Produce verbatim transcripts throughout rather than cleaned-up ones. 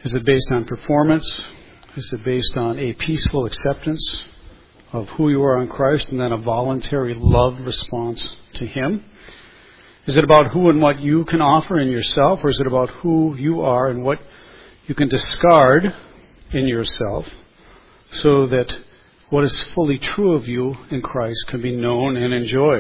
Is it based on performance? Is it based on a peaceful acceptance of who you are in Christ and then a voluntary love response to Him? Is it about who and what you can offer in yourself, or is it about who you are and what you can discard in yourself so that what is fully true of you in Christ can be known and enjoyed?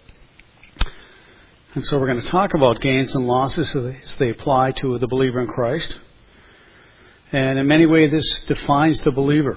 And so we're going to talk about gains and losses as they apply to the believer in Christ. And in many ways, this defines the believer.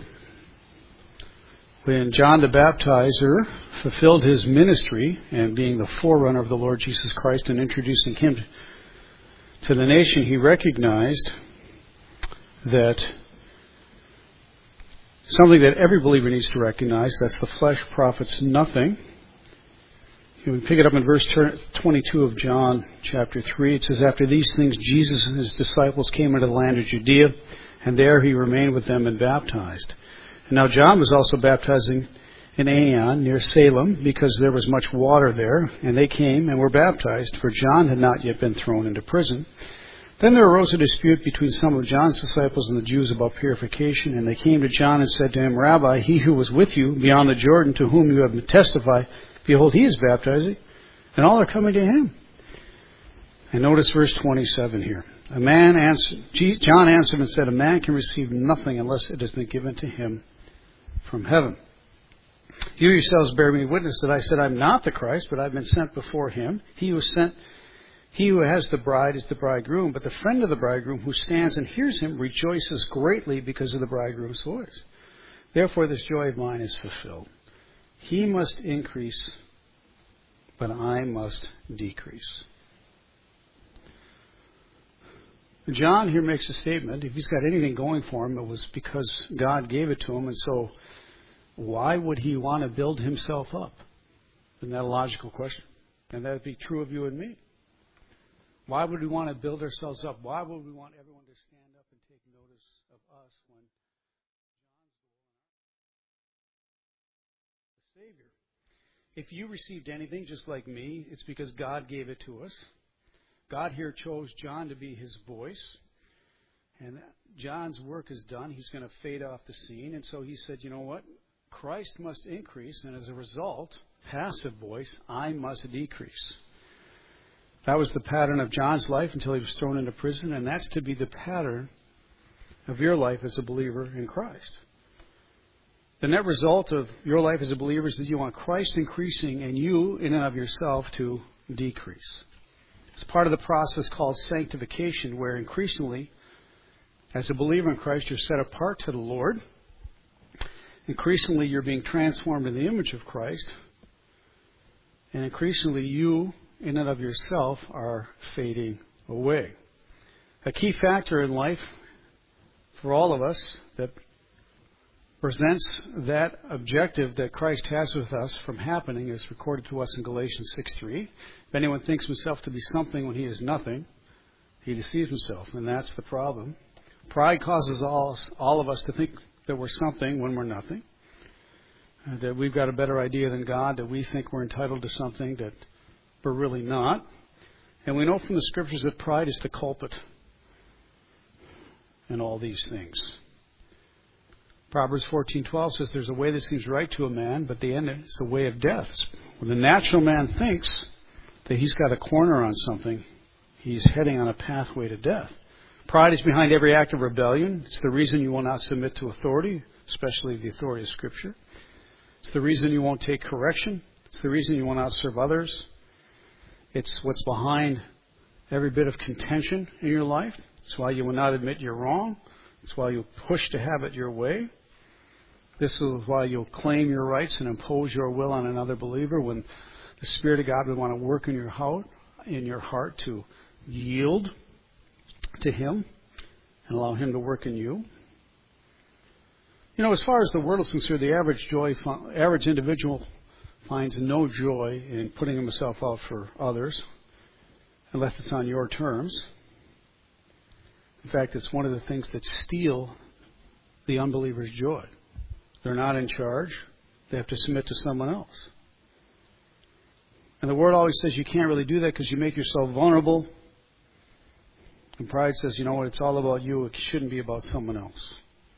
When John the Baptizer fulfilled his ministry and being the forerunner of the Lord Jesus Christ and introducing Him to the nation, he recognized that something that every believer needs to recognize, that's the flesh profits nothing. We pick it up in verse twenty-two of John chapter three. It says, "After these things, Jesus and His disciples came into the land of Judea, and there He remained with them and baptized. And now John was also baptizing in Aenon near Salem, because there was much water there, and they came and were baptized, for John had not yet been thrown into prison. Then there arose a dispute between some of John's disciples and the Jews about purification, and they came to John and said to him, 'Rabbi, he who was with you beyond the Jordan, to whom you have testified, behold, he is baptizing, and all are coming to him.' And notice verse twenty-seven here. A man answered, John answered and said, 'A man can receive nothing unless it has been given to him from heaven. You yourselves bear me witness that I said I'm not the Christ, but I've been sent before him. He who sent, he who has the bride is the bridegroom, but the friend of the bridegroom who stands and hears him rejoices greatly because of the bridegroom's voice. Therefore this joy of mine is fulfilled. He must increase, but I must decrease.'" John here makes a statement. If he's got anything going for him, it was because God gave it to him, and so why would he want to build himself up? Isn't that a logical question? And that would be true of you and me. Why would we want to build ourselves up? Why would we want everyone to stand up and take notice of us when John's the Savior? If you received anything just like me, it's because God gave it to us. God here chose John to be His voice. And John's work is done. He's going to fade off the scene. And so he said, you know what? Christ must increase. And as a result, passive voice, I must decrease. That was the pattern of John's life until he was thrown into prison. And that's to be the pattern of your life as a believer in Christ. The net result of your life as a believer is that you want Christ increasing and you, in and of yourself, to decrease. It's part of the process called sanctification, where increasingly, as a believer in Christ, you're set apart to the Lord. Increasingly, you're being transformed in the image of Christ. And increasingly, you, in and of yourself, are fading away. A key factor in life for all of us that presents that objective that Christ has with us from happening is recorded to us in Galatians six three. If anyone thinks himself to be something when he is nothing, he deceives himself, and that's the problem. Pride causes all, all of us to think that we're something when we're nothing, uh, that we've got a better idea than God, that we think we're entitled to something that we're really not. And we know from the Scriptures that pride is the culprit in all these things. Proverbs fourteen twelve says there's a way that seems right to a man, but the end is a way of death. When the natural man thinks that he's got a corner on something, he's heading on a pathway to death. Pride is behind every act of rebellion. It's the reason you will not submit to authority, especially the authority of Scripture. It's the reason you won't take correction. It's the reason you will not serve others. It's what's behind every bit of contention in your life. It's why you will not admit you're wrong. It's why you push to have it your way. This is why you'll claim your rights and impose your will on another believer when the Spirit of God would want to work in your heart, in your heart to yield to Him and allow Him to work in you. You know, as far as the world is concerned, the average joy, average individual finds no joy in putting himself out for others unless it's on your terms. In fact, it's one of the things that steal the unbeliever's joy. They're not in charge. They have to submit to someone else. And the Word always says you can't really do that because you make yourself vulnerable. And pride says, you know what, it's all about you. It shouldn't be about someone else.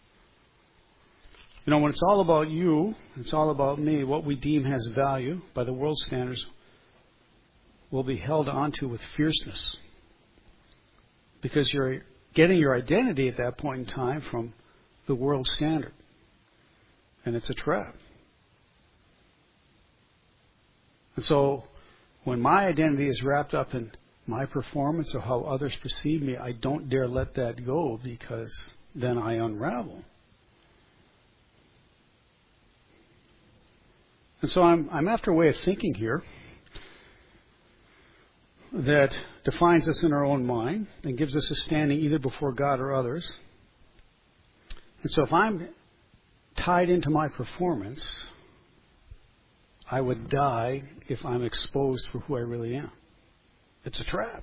You know, when it's all about you, it's all about me, what we deem has value by the world's standards will be held onto with fierceness. Because you're getting your identity at that point in time from the world standard. And it's a trap. And so, when my identity is wrapped up in my performance or how others perceive me, I don't dare let that go, because then I unravel. And so I'm, I'm after a way of thinking here that defines us in our own mind and gives us a standing either before God or others. And so if I'm tied into my performance, I would die if I'm exposed for who I really am. It's a trap.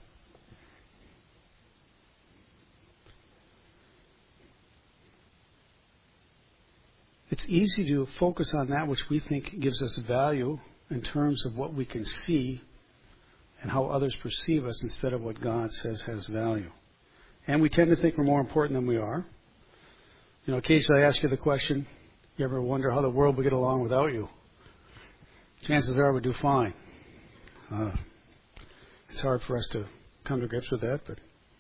It's easy to focus on that which we think gives us value in terms of what we can see and how others perceive us instead of what God says has value. And we tend to think we're more important than we are. You know, occasionally I ask you the question, you ever wonder how the world would get along without you? Chances are we'd do fine. Uh, it's hard for us to come to grips with that, but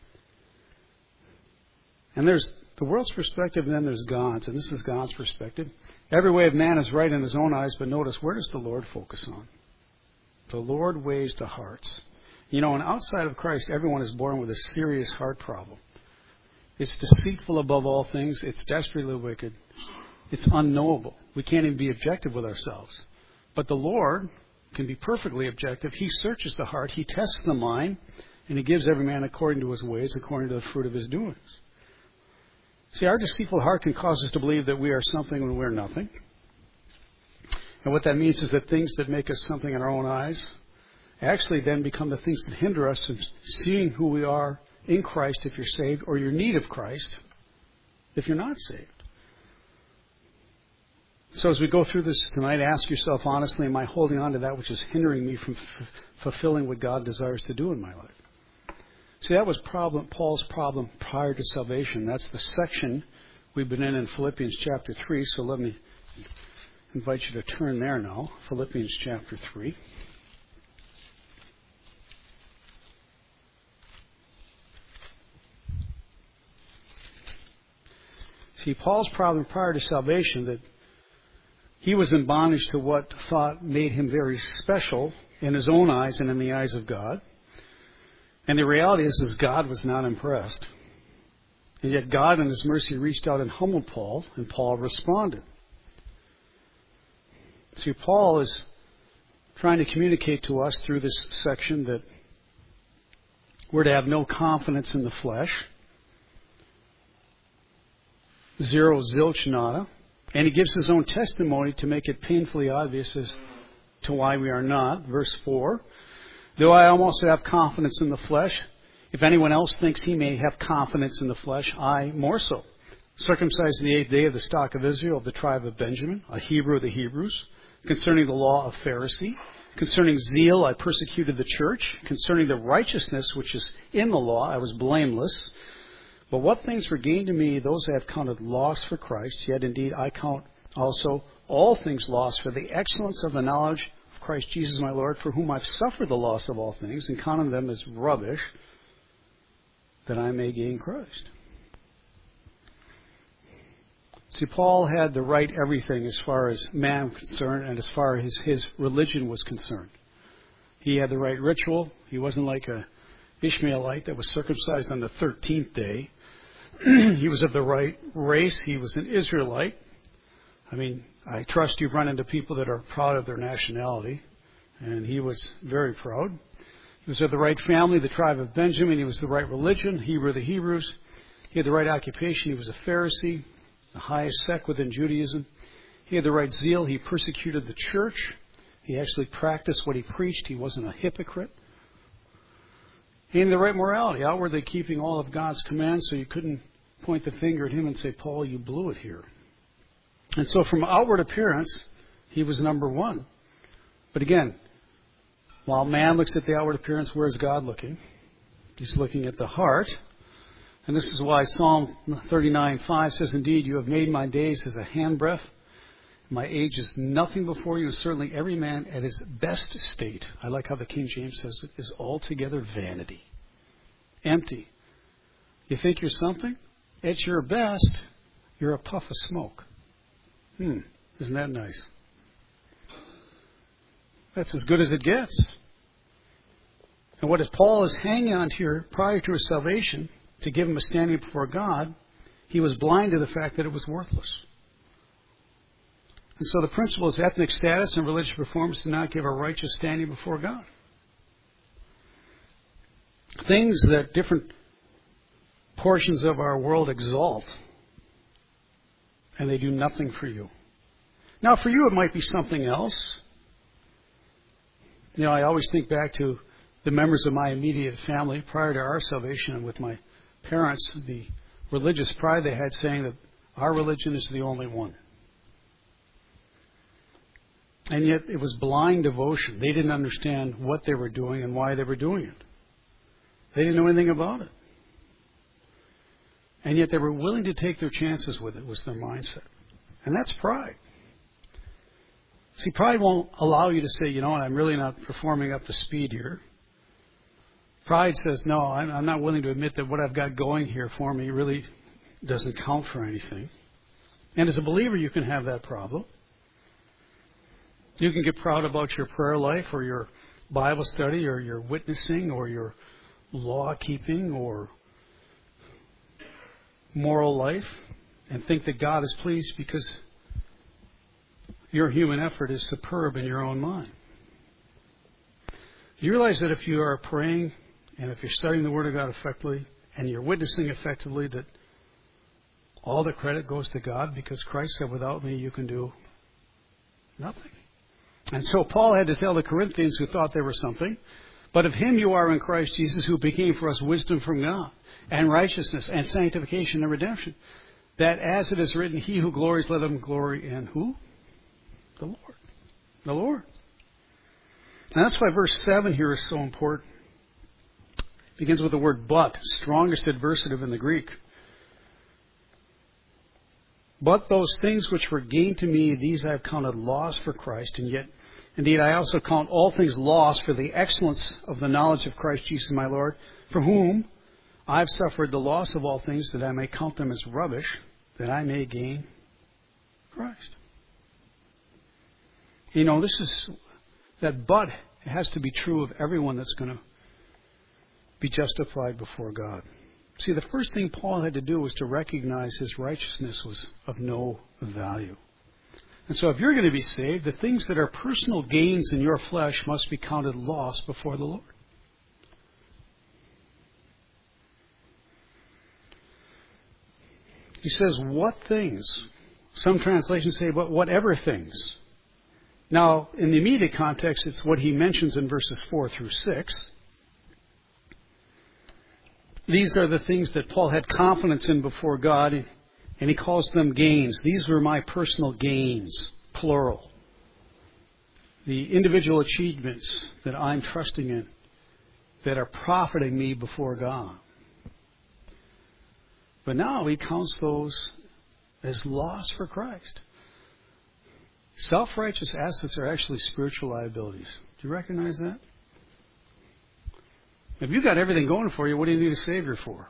and there's the world's perspective, and then there's God's, and this is God's perspective. Every way of man is right in his own eyes, but notice, where does the Lord focus on? The Lord weighs the hearts. You know, and outside of Christ, everyone is born with a serious heart problem. It's deceitful above all things. It's desperately wicked. It's unknowable. We can't even be objective with ourselves. But the Lord can be perfectly objective. He searches the heart. He tests the mind. And He gives every man according to his ways, according to the fruit of his doings. See, our deceitful heart can cause us to believe that we are something when we're nothing. And what that means is that things that make us something in our own eyes actually then become the things that hinder us in seeing who we are in Christ if you're saved, or your need of Christ if you're not saved. So as we go through this tonight, ask yourself honestly, am I holding on to that which is hindering me from f- fulfilling what God desires to do in my life? See, that was problem, Paul's problem prior to salvation. That's the section we've been in in Philippians chapter three. So let me invite you to turn there now. Philippians chapter three. See, Paul's problem prior to salvation, that he was in bondage to what thought made him very special in his own eyes and in the eyes of God. And the reality is, is God was not impressed. And yet God in His mercy reached out and humbled Paul, and Paul responded. See, Paul is trying to communicate to us through this section that we're to have no confidence in the flesh. Zero, zilch, nada. And he gives his own testimony to make it painfully obvious as to why we are not. Verse four. Though I almost have confidence in the flesh, if anyone else thinks he may have confidence in the flesh, I more so. Circumcised in the eighth day of the stock of Israel, of the tribe of Benjamin, a Hebrew of the Hebrews, concerning the law of Pharisee, concerning zeal I persecuted the church, concerning the righteousness which is in the law I was blameless. But what things were gained to me, those I have counted loss for Christ, yet indeed I count also all things lost for the excellence of the knowledge Christ Jesus my Lord, for whom I've suffered the loss of all things, and counted them as rubbish, that I may gain Christ. See, Paul had the right everything as far as man was concerned, and as far as his, his religion was concerned. He had the right ritual. He wasn't like a Ishmaelite that was circumcised on the thirteenth day. He was of the right race. He was an Israelite. I mean, I trust you've run into people that are proud of their nationality, and he was very proud. He was of the right family, the tribe of Benjamin. He was the right religion, Hebrew of the Hebrews. He had the right occupation. He was a Pharisee, the highest sect within Judaism. He had the right zeal. He persecuted the church. He actually practiced what he preached. He wasn't a hypocrite. He had the right morality, outwardly keeping all of God's commands, so you couldn't point the finger at him and say, Paul, you blew it here. And so from outward appearance, he was number one. But again, while man looks at the outward appearance, where is God looking? He's looking at the heart. And this is why Psalm thirty-nine five says, "Indeed, you have made my days as a handbreadth. My age is nothing before you, and certainly every man at his best state," I like how the King James says it, "is altogether vanity." Empty. You think you're something? At your best, you're a puff of smoke. Hmm, isn't that nice? That's as good as it gets. And what is Paul is hanging on to here prior to his salvation, to give him a standing before God, he was blind to the fact that it was worthless. And so the principle is ethnic status and religious performance do not give a righteous standing before God. Things that different portions of our world exalt, and they do nothing for you. Now, for you, it might be something else. You know, I always think back to the members of my immediate family prior to our salvation, and with my parents, the religious pride they had, saying that our religion is the only one. And yet it was blind devotion. They didn't understand what they were doing and why they were doing it. They didn't know anything about it. And yet they were willing to take their chances with it, was their mindset. And that's pride. See, pride won't allow you to say, you know what, I'm really not performing up to speed here. Pride says, no, I'm not willing to admit that what I've got going here for me really doesn't count for anything. And as a believer, you can have that problem. You can get proud about your prayer life or your Bible study or your witnessing or your law keeping or moral life and think that God is pleased because your human effort is superb in your own mind. You realize that if you are praying and if you're studying the Word of God effectively and you're witnessing effectively, that all the credit goes to God because Christ said, without me you can do nothing. And so Paul had to tell the Corinthians who thought they were something, but of him you are in Christ Jesus, who became for us wisdom from God and righteousness and sanctification and redemption, that as it is written, he who glories, let him glory in who? The Lord. The Lord. And that's why verse seven here is so important. It begins with the word but, strongest adversative in the Greek. But those things which were gained to me, these I have counted loss for Christ, and yet, indeed, I also count all things lost for the excellence of the knowledge of Christ Jesus my Lord, for whom I have suffered the loss of all things, that I may count them as rubbish, that I may gain Christ. You know, this is, that but has to be true of everyone that's going to be justified before God. See, the first thing Paul had to do was to recognize his righteousness was of no value. And so if you're going to be saved, the things that are personal gains in your flesh must be counted loss before the Lord. He says, what things? Some translations say, but whatever things. Now, in the immediate context, it's what he mentions in verses four through six. These are the things that Paul had confidence in before God, and he calls them gains. These were my personal gains, plural. The individual achievements that I'm trusting in that are profiting me before God. But now he counts those as loss for Christ. Self-righteous assets are actually spiritual liabilities. Do you recognize that? If you've got everything going for you, what do you need a Savior for?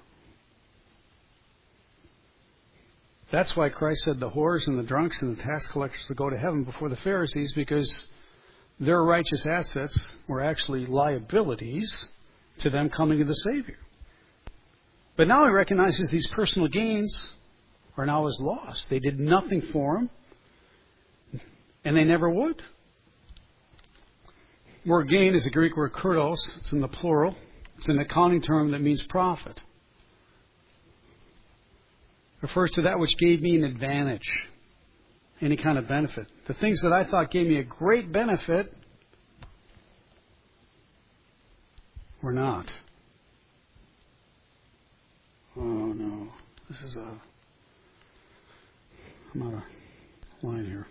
That's why Christ said the whores and the drunks and the tax collectors will go to heaven before the Pharisees, because their righteous assets were actually liabilities to them coming to the Savior. But now he recognizes these personal gains are now his loss. They did nothing for him, and they never would. Word gain is the Greek word kurdos. It's in the plural. It's an accounting term that means profit. It refers to that which gave me an advantage, any kind of benefit. The things that I thought gave me a great benefit were not. Oh no, this is a, I'm out of line here.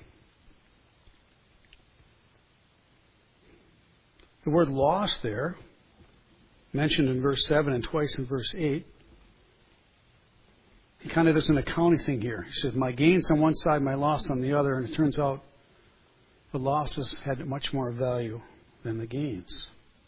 The word loss there, mentioned in verse seven and twice in verse eight, kind of does an accounting thing here. He says, my gains on one side, my loss on the other, and it turns out the losses had much more value than the gains.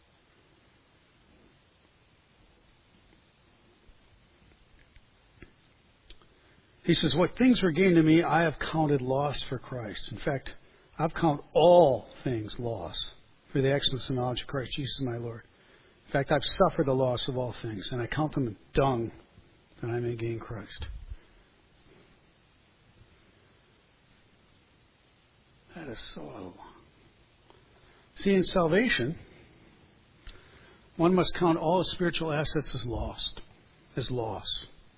He says, what things were gained to me, I have counted loss for Christ. In fact, I've counted all things loss for the excellence and knowledge of Christ Jesus my Lord. In fact, I've suffered the loss of all things, and I count them dung, that I may gain Christ. That is so. See, in salvation, one must count all his spiritual assets as lost, as loss.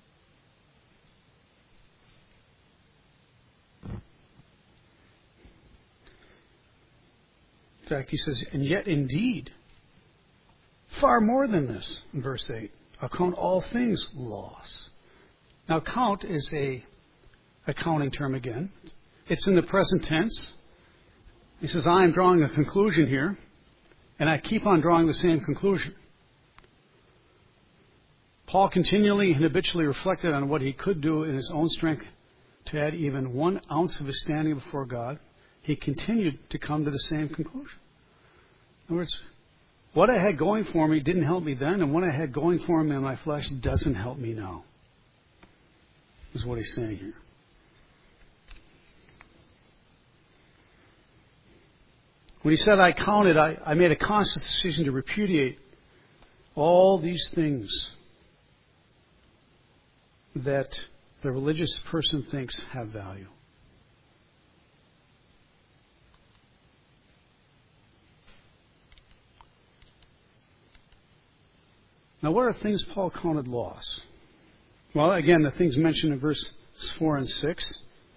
In fact, he says, and yet indeed, far more than this, in verse eight, I'll count all things loss. Now, count is a accounting term again. It's in the present tense. He says, I am drawing a conclusion here, and I keep on drawing the same conclusion. Paul continually and habitually reflected on what he could do in his own strength to add even one ounce of his standing before God. He continued to come to the same conclusion. In other words, what I had going for me didn't help me then, and what I had going for me in my flesh doesn't help me now, is what he's saying here. When he said, I counted, I, I made a conscious decision to repudiate all these things that the religious person thinks have value. Now, what are things Paul counted loss? Well, again, the things mentioned in verses four and six.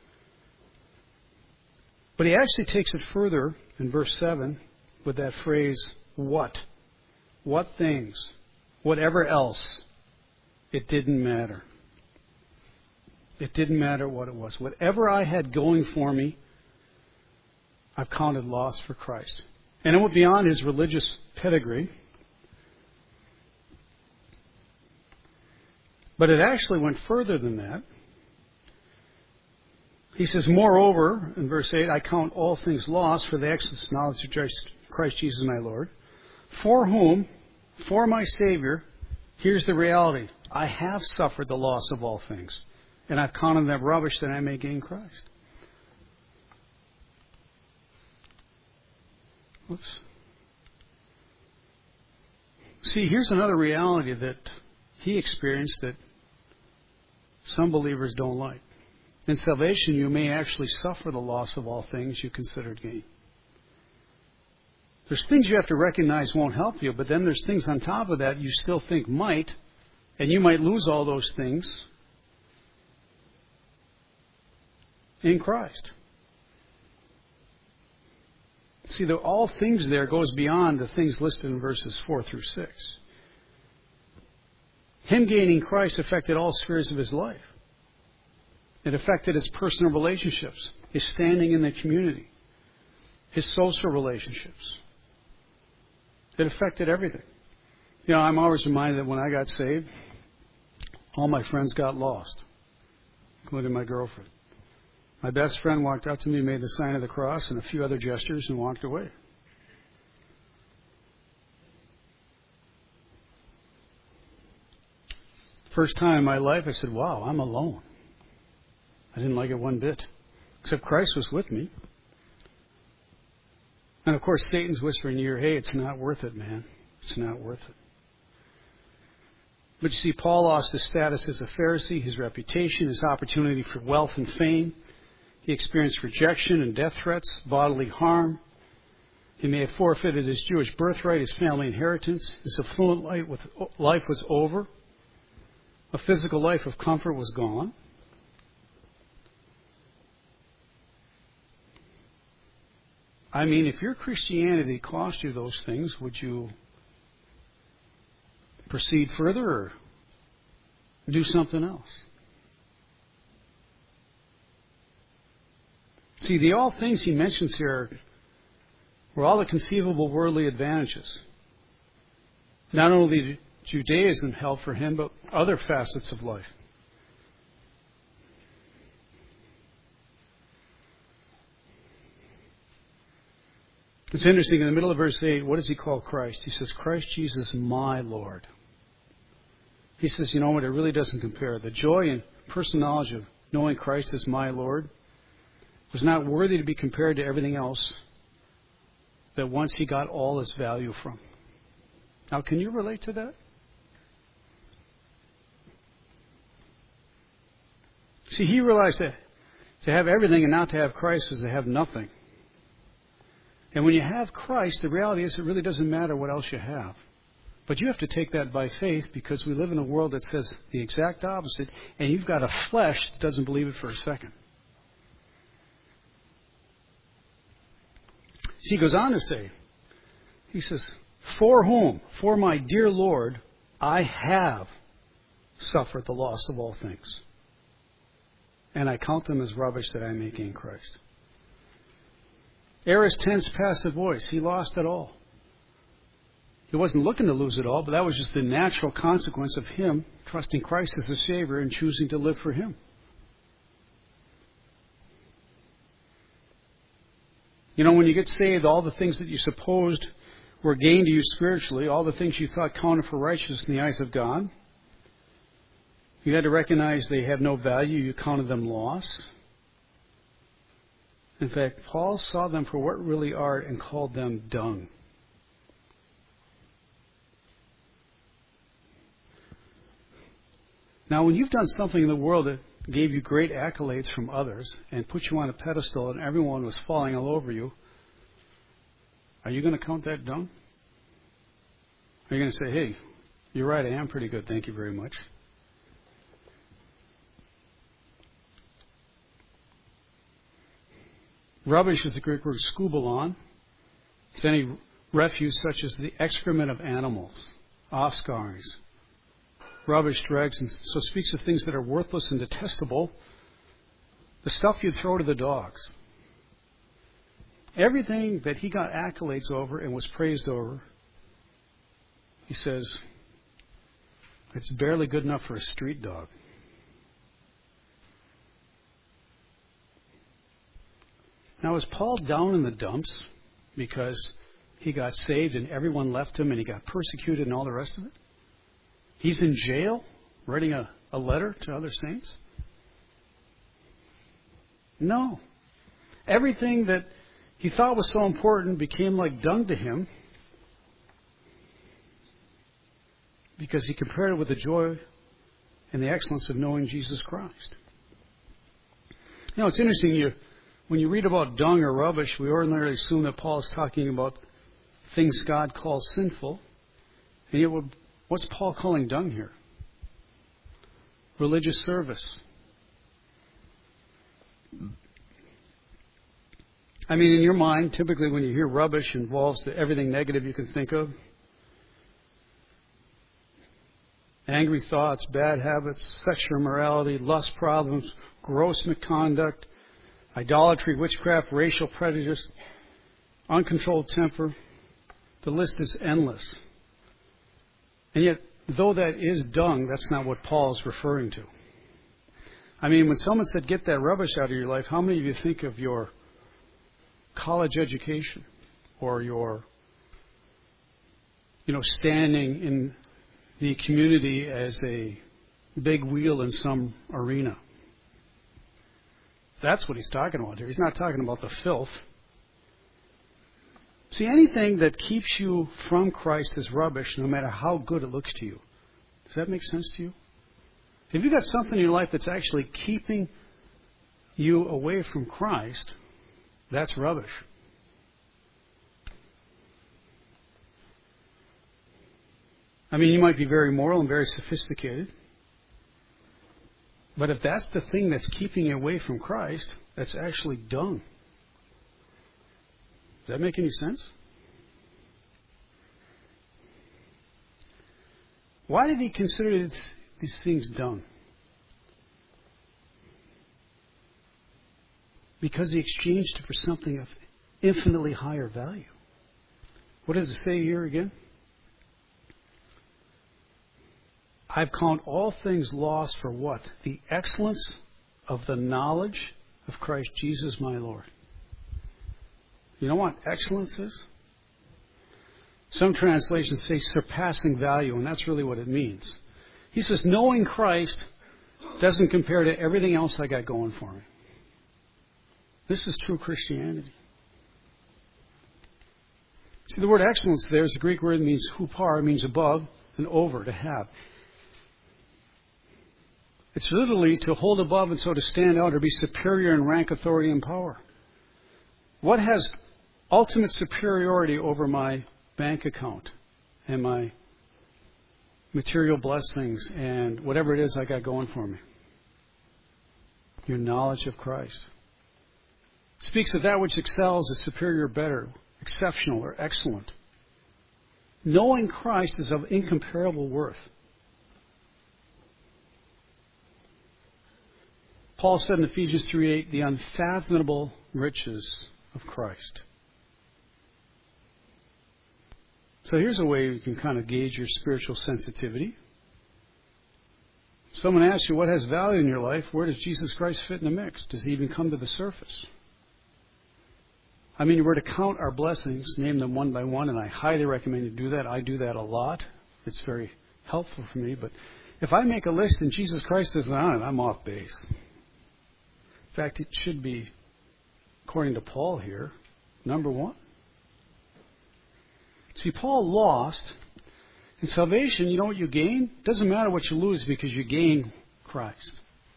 But he actually takes it further in verse seven with that phrase, what? What things? Whatever else. It didn't matter. It didn't matter what it was. Whatever I had going for me, I've counted loss for Christ. And it went beyond his religious pedigree. But it actually went further than that. He says, moreover, in verse eight, I count all things lost for the excellent knowledge of Christ Jesus my Lord, for whom, for my Savior, here's the reality. I have suffered the loss of all things, and I've counted them rubbish that I may gain Christ. Whoops. See, here's another reality that he experienced that some believers don't like. In salvation, you may actually suffer the loss of all things you considered gain. There's things you have to recognize won't help you, but then there's things on top of that you still think might, and you might lose all those things in Christ. See, the all things there goes beyond the things listed in verses four through six. Him gaining Christ affected all spheres of his life. It affected his personal relationships, his standing in the community, his social relationships. It affected everything. You know, I'm always reminded that when I got saved, all my friends got lost, including my girlfriend. My best friend walked up to me, made the sign of the cross and a few other gestures, and walked away. First time in my life, I said, wow, I'm alone. I didn't like it one bit, except Christ was with me. And of course, Satan's whispering in your ear, hey, it's not worth it, man. It's not worth it. But you see, Paul lost his status as a Pharisee, his reputation, his opportunity for wealth and fame. He experienced rejection and death threats, bodily harm. He may have forfeited his Jewish birthright, his family inheritance. His affluent life was over. A physical life of comfort was gone. I mean, if your Christianity cost you those things, would you proceed further or do something else? See, the all things he mentions here were all the conceivable worldly advantages. Not only Judaism held for him, but other facets of life. It's interesting, in the middle of verse eight, what does he call Christ? He says, Christ Jesus, my Lord. He says, you know what, it really doesn't compare. The joy and personal knowledge of knowing Christ as my Lord was not worthy to be compared to everything else that once he got all his value from. Now, can you relate to that? See, he realized that to have everything and not to have Christ was to have nothing. And when you have Christ, the reality is it really doesn't matter what else you have. But you have to take that by faith, because we live in a world that says the exact opposite, and you've got a flesh that doesn't believe it for a second. See, he goes on to say, he says, for whom, for my dear Lord, I have suffered the loss of all things. And I count them as rubbish that I may gain Christ. Aorist tense passive voice. He lost it all. He wasn't looking to lose it all, but that was just the natural consequence of him trusting Christ as a Savior and choosing to live for him. You know, when you get saved, all the things that you supposed were gained to you spiritually, all the things you thought counted for righteousness in the eyes of God, you had to recognize they have no value. You counted them lost. In fact, Paul saw them for what really are and called them dung. Now, when you've done something in the world that gave you great accolades from others and put you on a pedestal and everyone was falling all over you, are you going to count that dung? Are you going to say, hey, you're right, I am pretty good, thank you very much? Rubbish is the Greek word skubalon. It's any refuse such as the excrement of animals, offscourings, rubbish, dregs, and so speaks of things that are worthless and detestable, the stuff you'd throw to the dogs. Everything that he got accolades over and was praised over, he says, it's barely good enough for a street dog. Now, is Paul down in the dumps because he got saved and everyone left him and he got persecuted and all the rest of it? He's in jail writing a, a letter to other saints? No. Everything that he thought was so important became like dung to him because he compared it with the joy and the excellence of knowing Jesus Christ. You know, it's interesting, you when you read about dung or rubbish, we ordinarily assume that Paul is talking about things God calls sinful. And yet, what's Paul calling dung here? Religious service. I mean, in your mind, typically when you hear rubbish, involves the, everything negative you can think of. Angry thoughts, bad habits, sexual immorality, lust problems, gross misconduct, idolatry, witchcraft, racial prejudice, uncontrolled temper. The list is endless. And yet, though that is dung, that's not what Paul is referring to. I mean, when someone said, get that rubbish out of your life, how many of you think of your college education or your, you know, standing in the community as a big wheel in some arena? That's what he's talking about here. He's not talking about the filth. See, anything that keeps you from Christ is rubbish, no matter how good it looks to you. Does that make sense to you? If you've got something in your life that's actually keeping you away from Christ, that's rubbish. I mean, you might be very moral and very sophisticated. But if that's the thing that's keeping you away from Christ, that's actually dung. Does that make any sense? Why did he consider these things dung? Because he exchanged it for something of infinitely higher value. What does it say here again? I've counted all things lost for what? The excellence of the knowledge of Christ Jesus my Lord. You know what excellence is? Some translations say surpassing value, and that's really what it means. He says, knowing Christ doesn't compare to everything else I got going for me. This is true Christianity. See, the word excellence there is the Greek word that means hupar, it means above and over, to have. It's literally to hold above and so to stand out or be superior in rank, authority, and power. What has ultimate superiority over my bank account and my material blessings and whatever it is I got going for me? Your knowledge of Christ. It speaks of that which excels as superior, better, exceptional, or excellent. Knowing Christ is of incomparable worth. Paul said in Ephesians three eight, the unfathomable riches of Christ. So here's a way you can kind of gauge your spiritual sensitivity. Someone asks you what has value in your life, where does Jesus Christ fit in the mix? Does he even come to the surface? I mean, we're to count our blessings, name them one by one, and I highly recommend you do that. I do that a lot. It's very helpful for me. But if I make a list and Jesus Christ isn't on it, I'm off base. In fact, it should be, according to Paul here, number one. See, Paul lost. In salvation, you know what you gain? It doesn't matter what you lose because you gain Christ.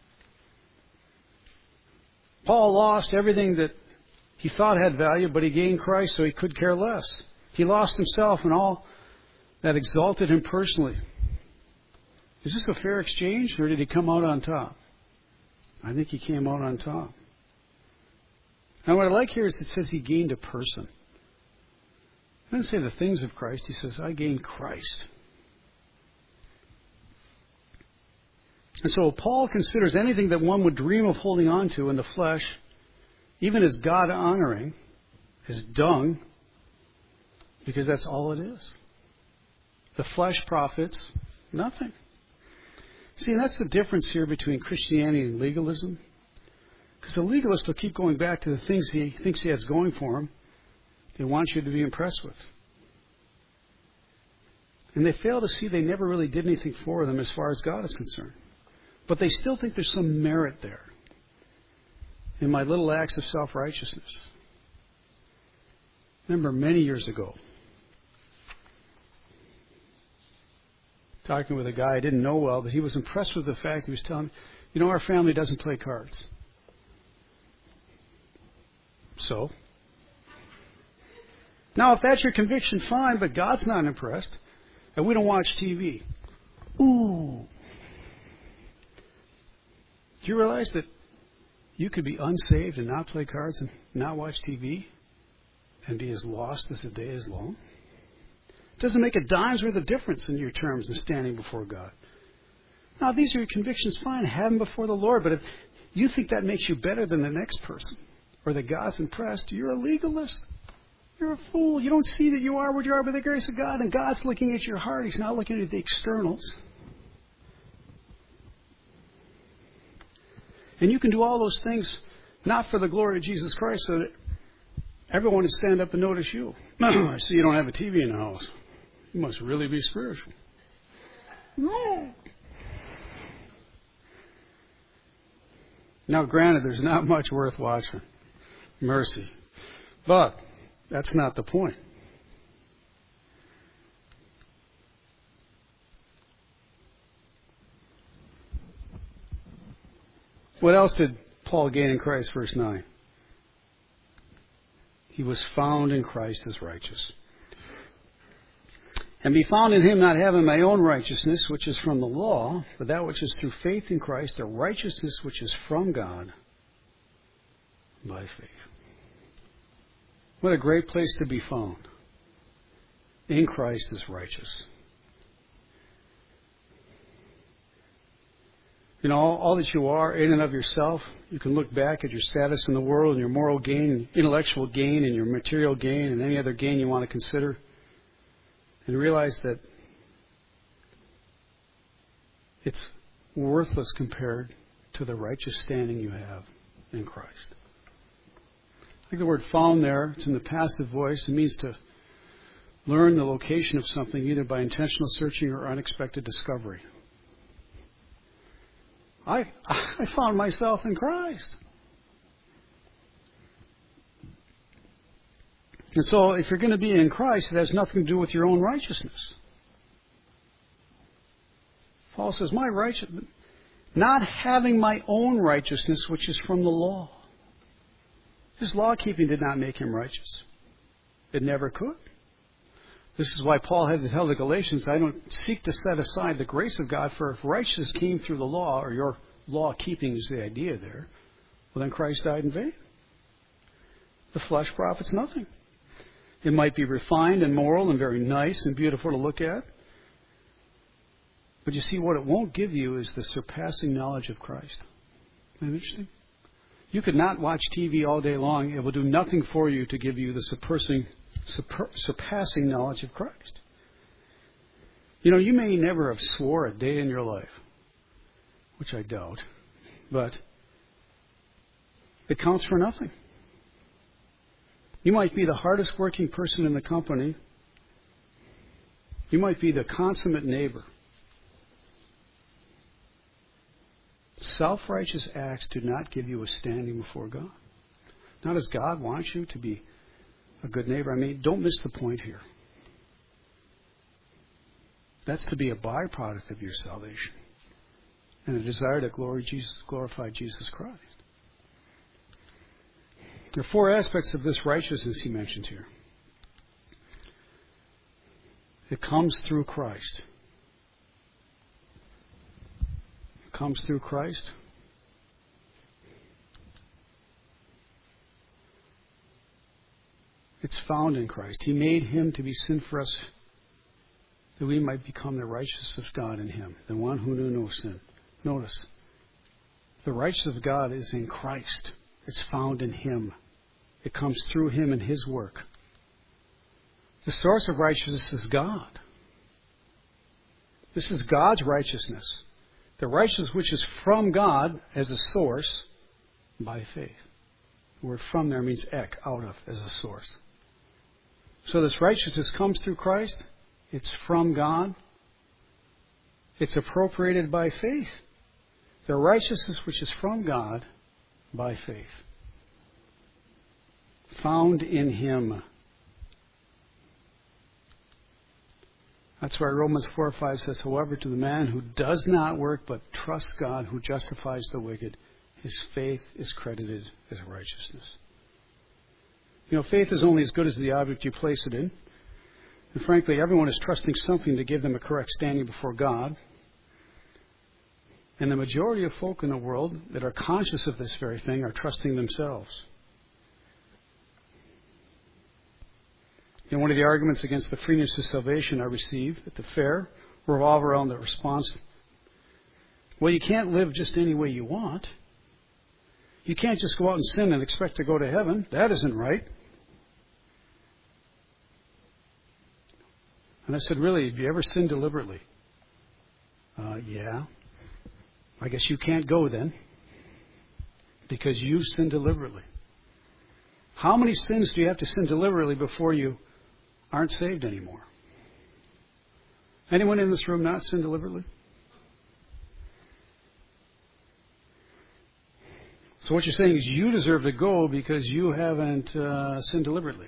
Paul lost everything that he thought had value, but he gained Christ, so he could care less. He lost himself and all that exalted him personally. Is this a fair exchange, or did he come out on top? I think he came out on top. Now, what I like here is it says he gained a person. He doesn't say the things of Christ. He says, I gained Christ. And so Paul considers anything that one would dream of holding on to in the flesh, even as God-honoring, as dung, because that's all it is. The flesh profits nothing. See, and that's the difference here between Christianity and legalism. Because a legalist will keep going back to the things he thinks he has going for him. They want you to be impressed with. And they fail to see they never really did anything for them as far as God is concerned. But they still think there's some merit there in my little acts of self-righteousness. Remember many years ago, talking with a guy I didn't know well, but he was impressed with the fact he was telling me, you know, our family doesn't play cards. So? Now, if that's your conviction, fine, but God's not impressed. And we don't watch T V. Ooh. Do you realize that you could be unsaved and not play cards and not watch T V and be as lost as the day is long? It doesn't make a dime's worth of difference in your terms in standing before God. Now, if these are your convictions, fine, have them before the Lord. But if you think that makes you better than the next person or that God's impressed, you're a legalist. You're a fool. You don't see that you are what you are by the grace of God, and God's looking at your heart. He's not looking at the externals. And you can do all those things not for the glory of Jesus Christ so that everyone would stand up and notice you. I see you don't have a T V in the house. You must really be spiritual. No. Now, granted, there's not much worth watching. Mercy. But that's not the point. What else did Paul gain in Christ, verse nine? He was found in Christ as righteous. And be found in him, not having my own righteousness, which is from the law, but that which is through faith in Christ, the righteousness which is from God by faith. What a great place to be found. In Christ as righteous. You know, all, all that you are in and of yourself, you can look back at your status in the world and your moral gain, intellectual gain, and your material gain, and any other gain you want to consider, and realize that it's worthless compared to the righteous standing you have in Christ. I think the word found there, it's in the passive voice. It means to learn the location of something either by intentional searching or unexpected discovery. I, I found myself in Christ. And so if you're going to be in Christ, it has nothing to do with your own righteousness. Paul says, my righteousness, not having my own righteousness, which is from the law. His law keeping did not make him righteous. It never could. This is why Paul had to tell the Galatians, I don't seek to set aside the grace of God, for if righteousness came through the law, or your law keeping is the idea there, well then Christ died in vain. The flesh profits nothing. It might be refined and moral and very nice and beautiful to look at. But you see, what it won't give you is the surpassing knowledge of Christ. Isn't that interesting? You could not watch T V all day long. It will do nothing for you to give you the surpassing, surpassing knowledge of Christ. You know, you may never have swore a day in your life, which I doubt, but it counts for nothing. You might be the hardest working person in the company. You might be the consummate neighbor. Self-righteous acts do not give you a standing before God. Now, does God want you to be a good neighbor? I mean, don't miss the point here. That's to be a byproduct of your salvation and a desire to glory Jesus, glorify Jesus Christ. There are four aspects of this righteousness he mentions here. It comes through Christ. It comes through Christ. It's found in Christ. He made him to be sin for us, that we might become the righteousness of God in him, the one who knew no sin. Notice, the righteousness of God is in Christ. It's found in him. It comes through him and his work. The source of righteousness is God. This is God's righteousness. The righteousness which is from God as a source by faith. The word from there means ek, out of, as a source. So this righteousness comes through Christ. It's from God. It's appropriated by faith. The righteousness which is from God by faith. Found in him. That's why Romans four five says, however, to the man who does not work but trusts God who justifies the wicked, his faith is credited as righteousness. You know, faith is only as good as the object you place it in. And frankly, everyone is trusting something to give them a correct standing before God. And the majority of folk in the world that are conscious of this very thing are trusting themselves. And one of the arguments against the freeness of salvation I receive at the fair revolve around the response, well, you can't live just any way you want. You can't just go out and sin and expect to go to heaven. That isn't right. And I said, really, have you ever sinned deliberately? Uh, yeah. I guess you can't go then, because you sinned deliberately. How many sins do you have to sin deliberately before you aren't saved anymore? Anyone in this room not sin deliberately? So what you're saying is you deserve to go because you haven't uh, sinned deliberately.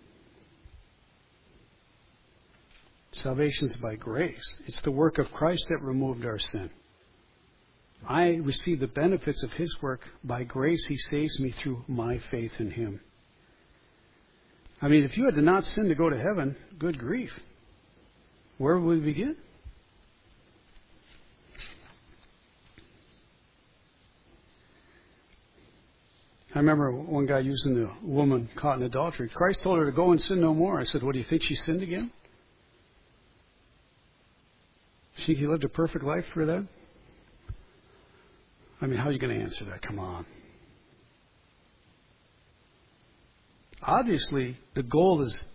Salvation is by grace. It's the work of Christ that removed our sin. I receive the benefits of his work. By grace, he saves me through my faith in him. I mean, if you had to not sin to go to heaven, good grief. Where would we begin? I remember one guy using the woman caught in adultery. Christ told her to go and sin no more. I said, what, do you think she sinned again? Do you think he lived a perfect life for that? I mean, how are you going to answer that? Come on. Obviously, the goal is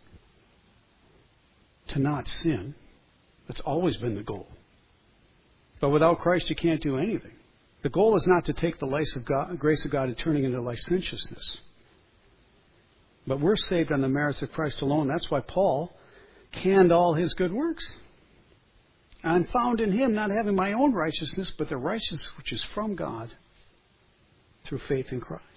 to not sin. That's always been the goal. But without Christ, you can't do anything. The goal is not to take the grace of God, grace of God and turning into licentiousness. But we're saved on the merits of Christ alone. That's why Paul canned all his good works. I'm found in him, not having my own righteousness, but the righteousness which is from God through faith in Christ.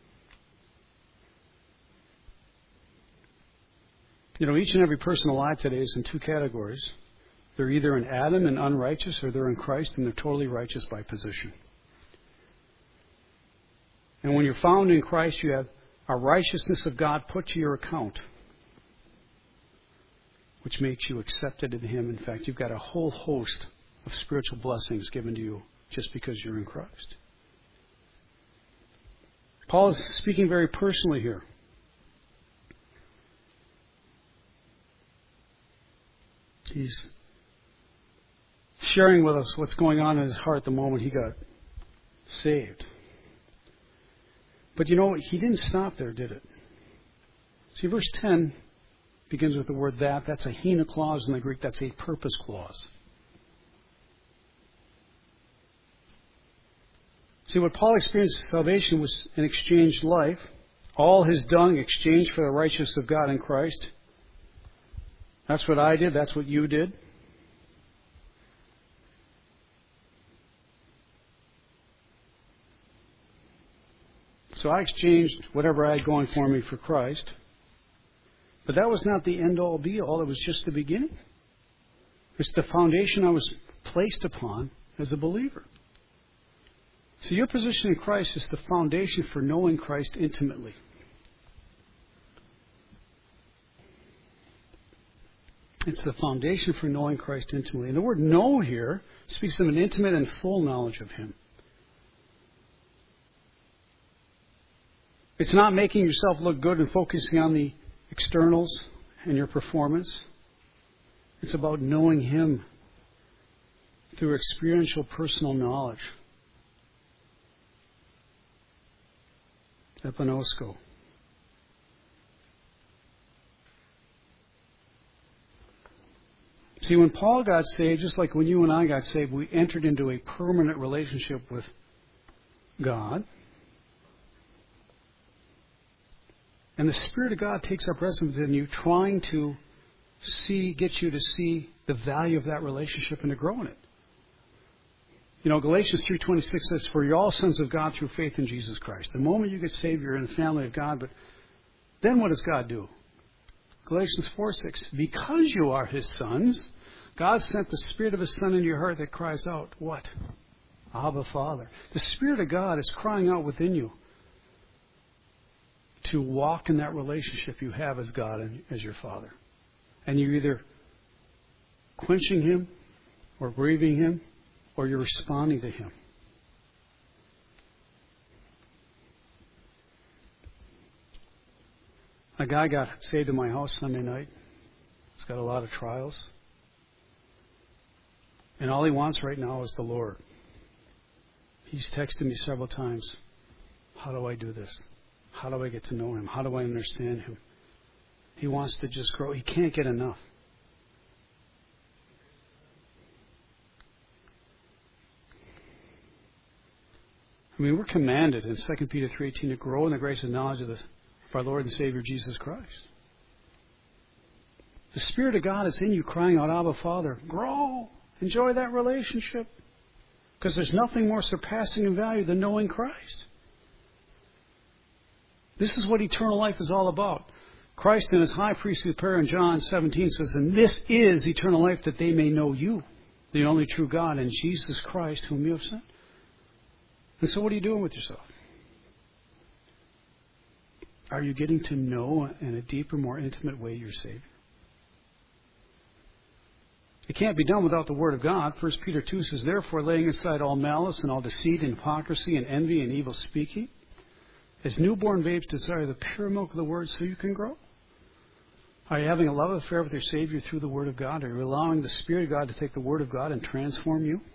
You know, each and every person alive today is in two categories. They're either in Adam and unrighteous, or they're in Christ and they're totally righteous by position. And when you're found in Christ, you have a righteousness of God put to your account, which makes you accepted in Him. In fact, you've got a whole host of spiritual blessings given to you just because you're in Christ. Paul is speaking very personally here. He's sharing with us what's going on in his heart the moment he got saved. But you know, he didn't stop there, did it? See, verse ten begins with the word that. That's a hina clause in the Greek. That's a purpose clause. See, what Paul experienced in salvation was an exchanged life. All his dung exchanged for the righteousness of God in Christ. That's what I did. That's what you did. So I exchanged whatever I had going for me for Christ. But that was not the end-all, be-all. It was just the beginning. It's the foundation I was placed upon as a believer. So your position in Christ is the foundation for knowing Christ intimately. It's the foundation for knowing Christ intimately. And the word know here speaks of an intimate and full knowledge of Him. It's not making yourself look good and focusing on the externals and your performance. It's about knowing Him through experiential personal knowledge. Epinosko. See, when Paul got saved, just like when you and I got saved, we entered into a permanent relationship with God. And the Spirit of God takes up residence in you, trying to see, get you to see the value of that relationship and to grow in it. You know, Galatians three twenty-six says, "For you're all sons of God through faith in Jesus Christ." The moment you get saved, you're in the family of God. But then what does God do? Galatians four six, "Because you are His sons, God sent the Spirit of His Son into your heart that cries out," what? "Abba, Father." The Spirit of God is crying out within you to walk in that relationship you have as God and as your Father. And you're either quenching Him or grieving Him, or you're responding to Him. A guy got saved in my house Sunday night. He's got a lot of trials. And all he wants right now is the Lord. He's texted me several times. How do I do this? How do I get to know Him? How do I understand Him? He wants to just grow. He can't get enough. I mean, we're commanded in Second Peter three eighteen to grow in the grace and knowledge of, the, of our Lord and Savior Jesus Christ. The Spirit of God is in you crying out, "Abba, Father." Grow. Enjoy that relationship. Because there's nothing more surpassing in value than knowing Christ. This is what eternal life is all about. Christ in His high priestly prayer in John seventeen says, "And this is eternal life, that they may know you, the only true God, and Jesus Christ, whom you have sent." And so what are you doing with yourself? Are you getting to know in a deeper, more intimate way your Savior? It can't be done without the Word of God. First Peter two says, "Therefore, laying aside all malice and all deceit and hypocrisy and envy and evil speaking, as newborn babes desire the pure milk of the Word so you can grow." Are you having a love affair with your Savior through the Word of God? Are you allowing the Spirit of God to take the Word of God and transform you?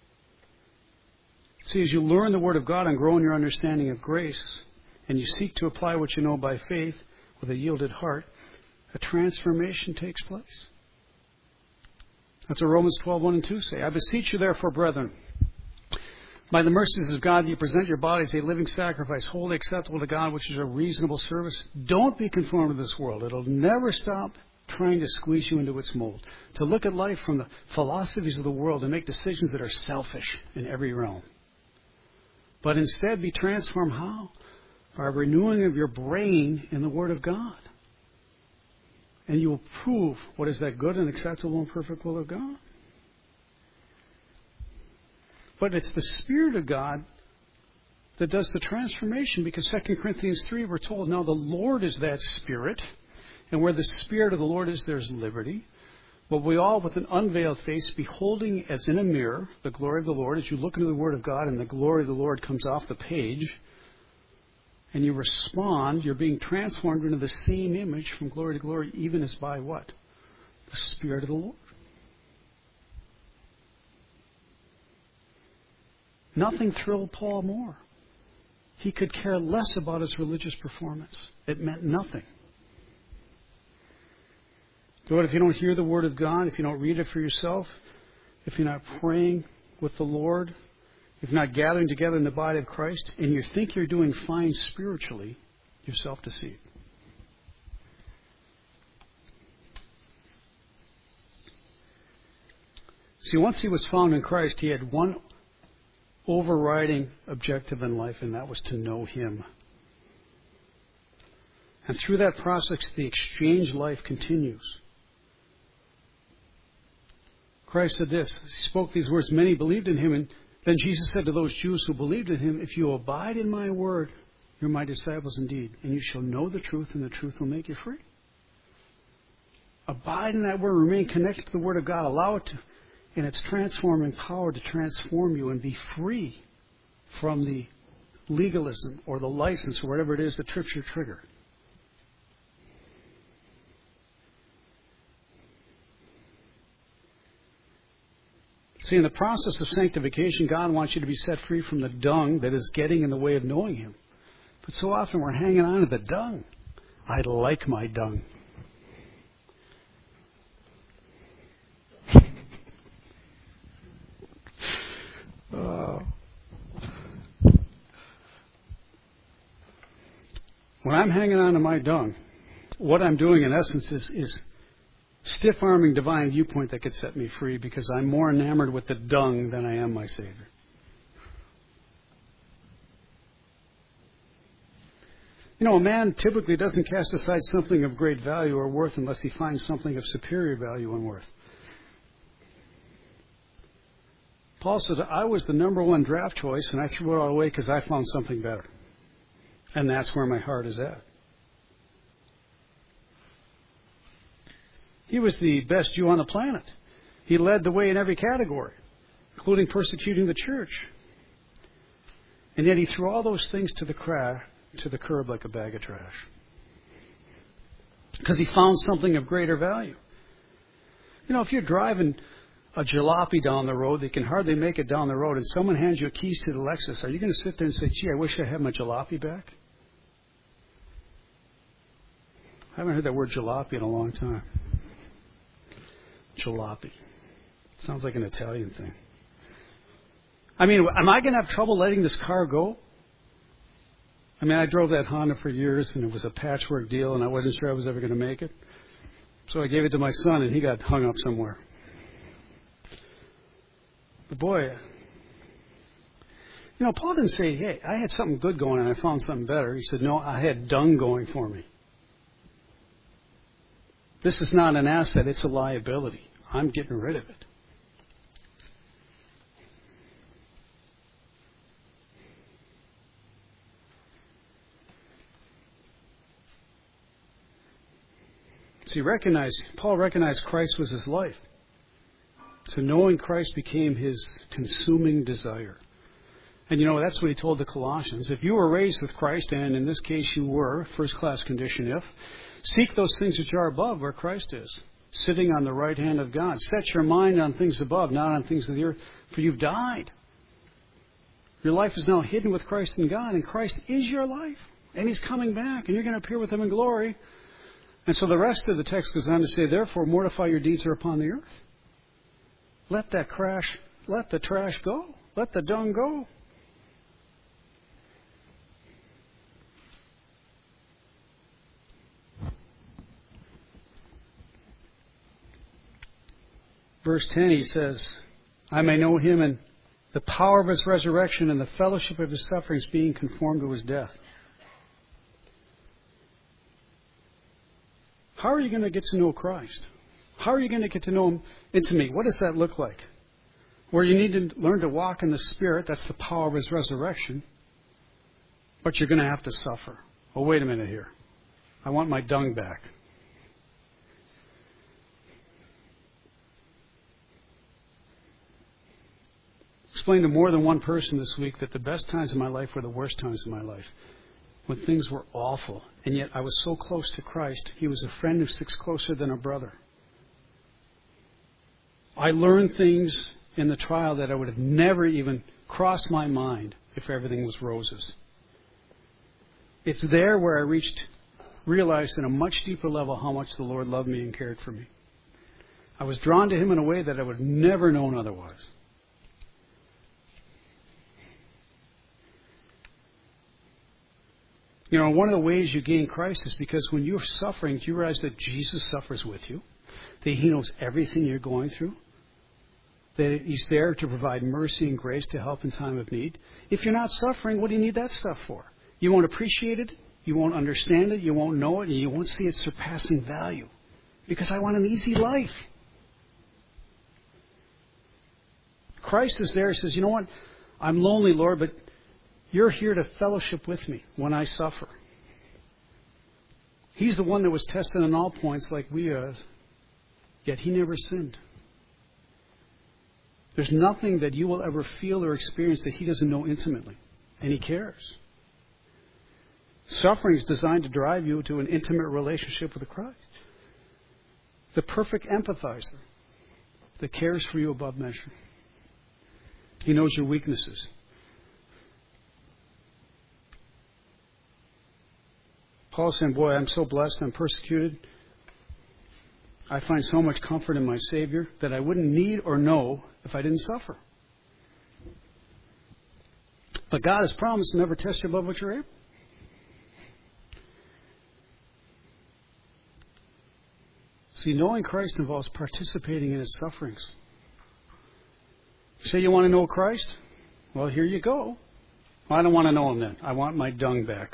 See, as you learn the Word of God and grow in your understanding of grace, and you seek to apply what you know by faith with a yielded heart, a transformation takes place. That's what Romans twelve one and two say. "I beseech you therefore, brethren, By the mercies of God, you present your bodies a living sacrifice, wholly acceptable to God, which is a reasonable service. Don't be conformed to this world. It'll never stop trying to squeeze you into its mold. To look at life from the philosophies of the world and make decisions that are selfish in every realm. But instead be transformed how? By renewing of your brain in the Word of God. And you will prove what is that good and acceptable and perfect will of God. But it's the Spirit of God that does the transformation, because Second Corinthians three, we're told, now the Lord is that Spirit, and where the Spirit of the Lord is, there's liberty. But we all, with an unveiled face, beholding as in a mirror the glory of the Lord, as you look into the Word of God and the glory of the Lord comes off the page, and you respond, you're being transformed into the same image from glory to glory, even as by what? The Spirit of the Lord. Nothing thrilled Paul more. He could care less about his religious performance. It meant nothing. Lord, if you don't hear the Word of God, if you don't read it for yourself, if you're not praying with the Lord, if you're not gathering together in the body of Christ, and you think you're doing fine spiritually, you're self-deceived. See, once he was found in Christ, he had one overriding objective in life, and that was to know Him. And through that process, the exchange life continues. Christ said this. He spoke these words. Many believed in Him. And then Jesus said to those Jews who believed in Him, if you abide in my word, you're my disciples indeed. And you shall know the truth, and the truth will make you free. Abide in that word. Remain connected to the Word of God. Allow it to, in its transforming power, to transform you and be free from the legalism or the license or whatever it is that trips your trigger. See, in the process of sanctification, God wants you to be set free from the dung that is getting in the way of knowing Him. But so often we're hanging on to the dung. I like my dung. uh, when I'm hanging on to my dung, what I'm doing in essence is, is stiff-arming divine viewpoint that could set me free, because I'm more enamored with the dung than I am my Savior. You know, a man typically doesn't cast aside something of great value or worth unless he finds something of superior value and worth. Paul said, I was the number one draft choice, and I threw it all away because I found something better. And that's where my heart is at. He was the best Jew on the planet. He led the way in every category, including persecuting the church. And yet he threw all those things to the cra- to the curb like a bag of trash. Because he found something of greater value. You know, if you're driving a jalopy down the road that can hardly make it down the road, and someone hands you a keys to the Lexus, are you going to sit there and say, gee, I wish I had my jalopy back? I haven't heard that word jalopy in a long time. Jalopy. Sounds like an Italian thing. I mean, am I going to have trouble letting this car go? I mean, I drove that Honda for years, and it was a patchwork deal, and I wasn't sure I was ever going to make it. So I gave it to my son, and he got hung up somewhere. But boy, you know, Paul didn't say, hey, I had something good going, and I found something better. He said, no, I had dung going for me. This is not an asset, it's a liability. I'm getting rid of it. See, recognize, Paul recognized Christ was his life. So knowing Christ became his consuming desire. And you know, that's what he told the Colossians. If you were raised with Christ, and in this case you were, first class condition if, seek those things which are above where Christ is, sitting on the right hand of God. Set your mind on things above, not on things of the earth, for you've died. Your life is now hidden with Christ in God, and Christ is your life. And He's coming back, and you're going to appear with Him in glory. And so the rest of the text goes on to say, therefore, mortify your deeds are upon the earth. Let that crash, let the trash go. Let the dung go. verse ten, he says, I may know him and the power of his resurrection and the fellowship of his sufferings, being conformed to his death. How are you going to get to know Christ? How are you going to get to know him intimately? What does that look like? Where you need to learn to walk in the Spirit, that's the power of his resurrection, but you're going to have to suffer. Oh, wait a minute here. I want my dung back. Explained to more than one person this week that the best times of my life were the worst times of my life, when things were awful, and yet I was so close to Christ. He was a friend who sticks closer than a brother. I learned things in the trial that I would have never even crossed my mind if everything was roses. It's there where I reached, realized in a much deeper level how much the Lord loved me and cared for me. I was drawn to him in a way that I would have never known otherwise. You know, one of the ways you gain Christ is because when you're suffering, do you realize that Jesus suffers with you? That he knows everything you're going through? That he's there to provide mercy and grace to help in time of need? If you're not suffering, what do you need that stuff for? You won't appreciate it, you won't understand it, you won't know it, and you won't see its surpassing value. Because I want an easy life. Christ is there. He says, you know what? I'm lonely, Lord, but you're here to fellowship with me when I suffer. He's the one that was tested on all points like we are, yet he never sinned. There's nothing that you will ever feel or experience that he doesn't know intimately, and he cares. Suffering is designed to drive you to an intimate relationship with Christ. The perfect empathizer that cares for you above measure. He knows your weaknesses. Paul saying, boy, I'm so blessed, I'm persecuted. I find so much comfort in my Savior that I wouldn't need or know if I didn't suffer. But God has promised to never test you above what you're able. See, knowing Christ involves participating in his sufferings. You say you want to know Christ? Well, here you go. Well, I don't want to know him then. I want my dung back.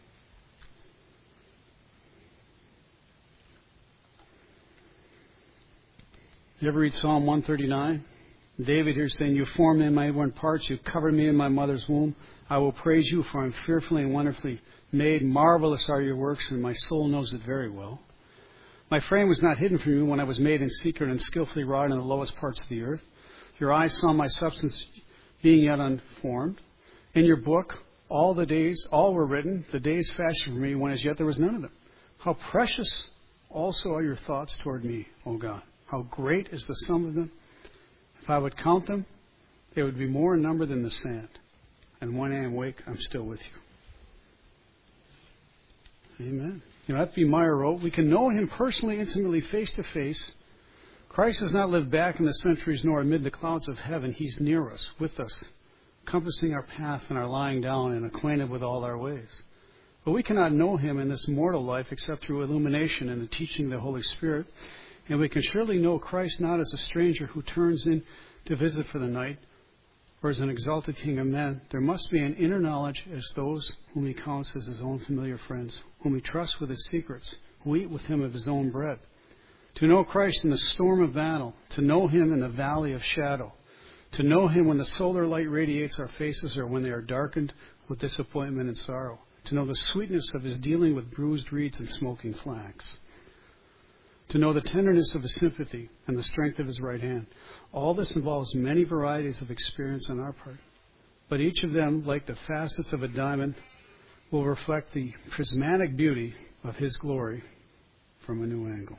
You ever read Psalm one thirty-nine? David here saying, you formed me in my inward parts, you covered me in my mother's womb. I will praise you, for I am fearfully and wonderfully made. Marvelous are your works, and my soul knows it very well. My frame was not hidden from you when I was made in secret and skillfully wrought in the lowest parts of the earth. Your eyes saw my substance being yet unformed. In your book, all the days, all were written, the days fashioned for me, when as yet there was none of them. How precious also are your thoughts toward me, O God. How great is the sum of them. If I would count them, they would be more in number than the sand. And when I am awake, I'm still with you. Amen. You know, F B Meyer wrote, we can know him personally, intimately, face to face. Christ does not live back in the centuries nor amid the clouds of heaven. He's near us, with us, compassing our path and our lying down and acquainted with all our ways. But we cannot know him in this mortal life except through illumination and the teaching of the Holy Spirit. And we can surely know Christ not as a stranger who turns in to visit for the night, or as an exalted king of men. There must be an inner knowledge as those whom he counts as his own familiar friends, whom he trusts with his secrets, who eat with him of his own bread. To know Christ in the storm of battle, to know him in the valley of shadow, to know him when the solar light radiates our faces or when they are darkened with disappointment and sorrow, to know the sweetness of his dealing with bruised reeds and smoking flax, to know the tenderness of his sympathy and the strength of his right hand. All this involves many varieties of experience on our part, but each of them, like the facets of a diamond, will reflect the prismatic beauty of his glory from a new angle.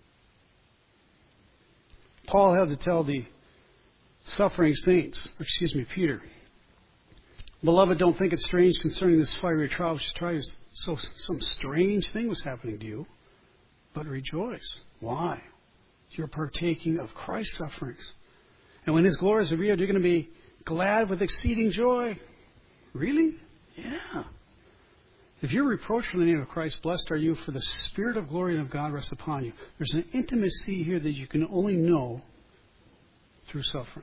Paul had to tell the suffering saints, excuse me, Peter, beloved, don't think it strange concerning this fiery trial which is trying. So some strange thing was happening to you. But rejoice. Why? You're partaking of Christ's sufferings. And when his glory is revealed, you're going to be glad with exceeding joy. Really? Yeah. If you're reproached for the name of Christ, blessed are you, for the Spirit of glory and of God rests upon you. There's an intimacy here that you can only know through suffering.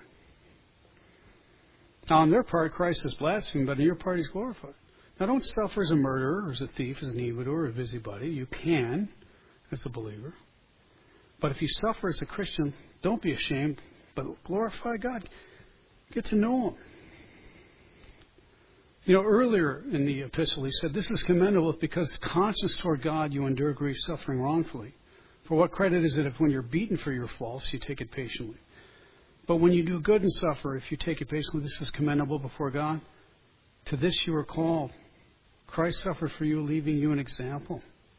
Now, on their part, Christ is blasphemed, but on your part, he's glorified. Now, don't suffer as a murderer, or as a thief, as an evildoer, or a busybody. You can, as a believer. But if you suffer as a Christian, don't be ashamed, but glorify God. Get to know him. You know, earlier in the epistle, he said, this is commendable because conscience toward God you endure grief, suffering wrongfully. For what credit is it if when you're beaten for your faults, you take it patiently? But when you do good and suffer, if you take it patiently, this is commendable before God. To this you are called. Christ suffered for you, leaving you an example.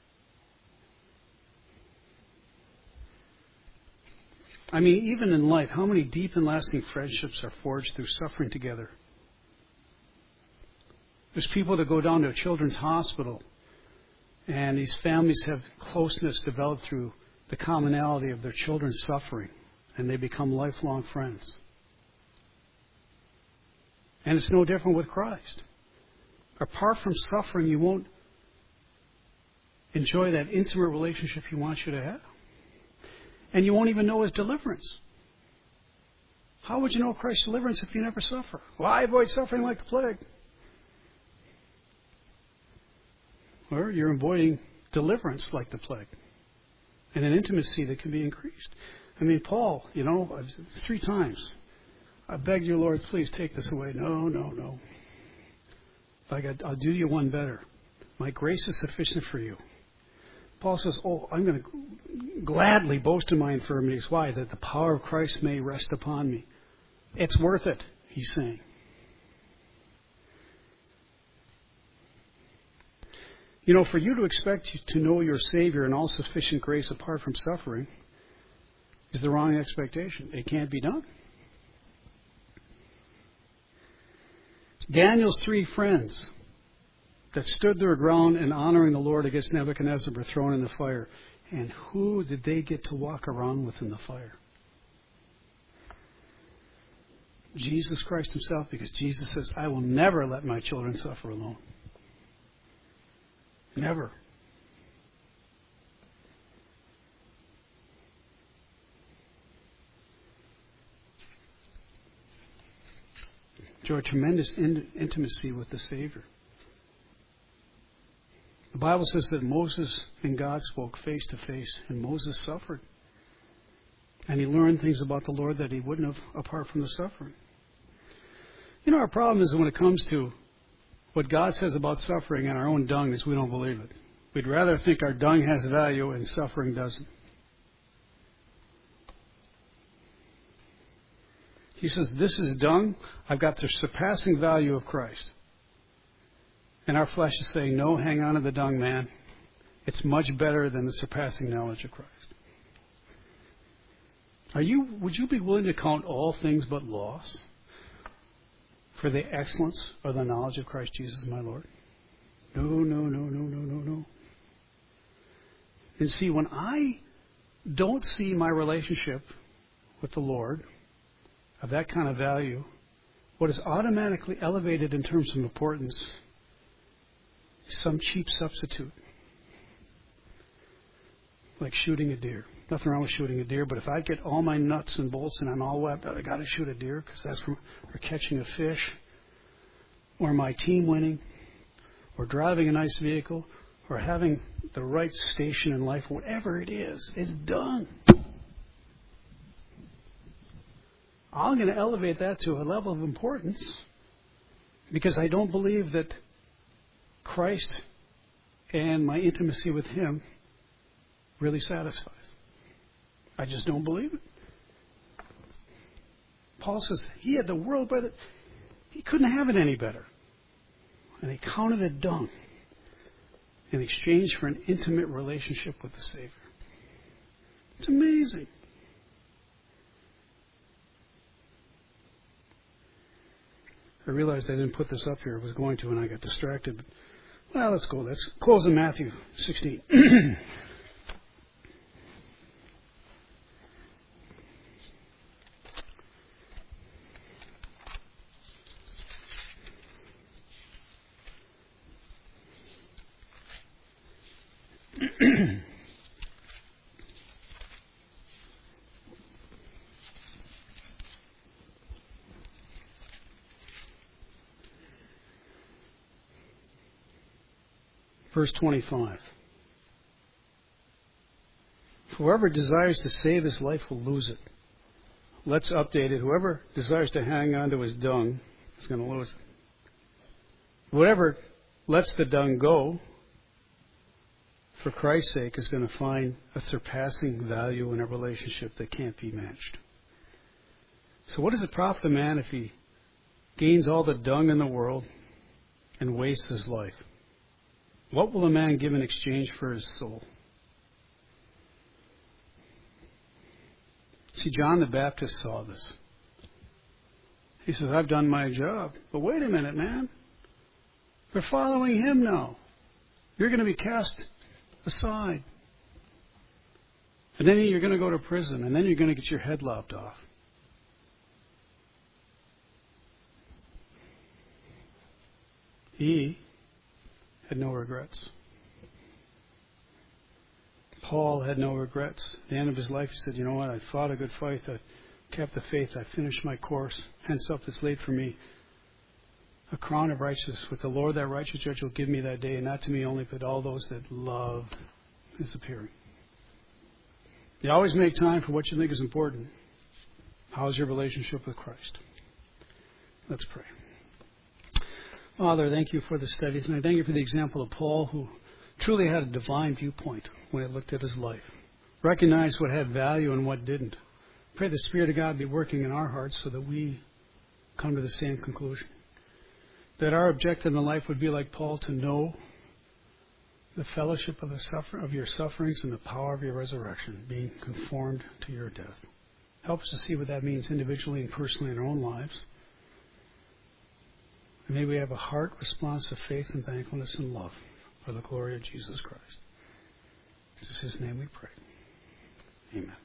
I mean, even in life, how many deep and lasting friendships are forged through suffering together? There's people that go down to a children's hospital, and these families have closeness developed through the commonality of their children's suffering, and they become lifelong friends. And it's no different with Christ. Apart from suffering, you won't enjoy that intimate relationship he wants you to have. And you won't even know his deliverance. How would you know Christ's deliverance if you never suffer? Well, I avoid suffering like the plague. Or you're avoiding deliverance like the plague. And an intimacy that can be increased. I mean, Paul, you know, three times. I beg your Lord, please take this away. No, no, no. I got, I'll do you one better. My grace is sufficient for you. Paul says, oh, I'm going to gladly boast in my infirmities. Why? That the power of Christ may rest upon me. It's worth it, he's saying. You know, for you to expect to know your Savior in all sufficient grace apart from suffering is the wrong expectation. It can't be done. Daniel's three friends that stood their ground in honoring the Lord against Nebuchadnezzar were thrown in the fire. And who did they get to walk around with in the fire? Jesus Christ himself, because Jesus says, I will never let my children suffer alone. Never. Enjoy tremendous in- intimacy with the Savior. The Bible says that Moses and God spoke face to face, and Moses suffered. And he learned things about the Lord that he wouldn't have apart from the suffering. You know, our problem is when it comes to what God says about suffering and our own dung is we don't believe it. We'd rather think our dung has value and suffering doesn't. He says, this is dung. I've got the surpassing value of Christ. And our flesh is saying, no, hang on to the dung, man. It's much better than the surpassing knowledge of Christ. Are you? Would you be willing to count all things but loss for the excellence or the knowledge of Christ Jesus, my Lord? No, no, no, no, no, no, no. And see, when I don't see my relationship with the Lord of that kind of value, what is automatically elevated in terms of importance is some cheap substitute. Like shooting a deer. Nothing wrong with shooting a deer, but if I get all my nuts and bolts and I'm all webbed out, I got to shoot a deer because that's for, for catching a fish, or my team winning, or driving a nice vehicle, or having the right station in life, whatever it is, it's done. I'm going to elevate that to a level of importance because I don't believe that Christ and my intimacy with Him really satisfies. I just don't believe it. Paul says he had the world by the... He couldn't have it any better. And he counted it dung in exchange for an intimate relationship with the Savior. It's amazing. I realized I didn't put this up here. I was going to, and I got distracted. Well, let's go. Let's close in Matthew sixteen. Verse twenty-five. Whoever desires to save his life will lose it. Let's update it. Whoever desires to hang on to his dung is going to lose it. Whatever lets the dung go, for Christ's sake, is going to find a surpassing value in a relationship that can't be matched. So what does it profit a man if he gains all the dung in the world and wastes his life? What will a man give in exchange for his soul? See, John the Baptist saw this. He says, I've done my job. But wait a minute, man. They're following him now. You're going to be cast aside. And then you're going to go to prison. And then you're going to get your head lopped off. He had no regrets. Paul had no regrets. At the end of his life, he said, you know what? I fought a good fight. I kept the faith. I finished my course. Henceforth is laid for me a crown of righteousness. With the Lord, that righteous judge will give me that day, and not to me only, but all those that love his appearing. You always make time for what you think is important. How's your relationship with Christ? Let's pray. Father, thank you for the studies, and I thank you for the example of Paul, who truly had a divine viewpoint when he looked at his life. Recognized what had value and what didn't. Pray the Spirit of God be working in our hearts so that we come to the same conclusion. That our objective in life would be like Paul, to know the fellowship of the suffer of your sufferings and the power of your resurrection, being conformed to your death. Help us to see what that means individually and personally in our own lives. And may we have a heart response of faith and thankfulness and love for the glory of Jesus Christ. In his name we pray. Amen.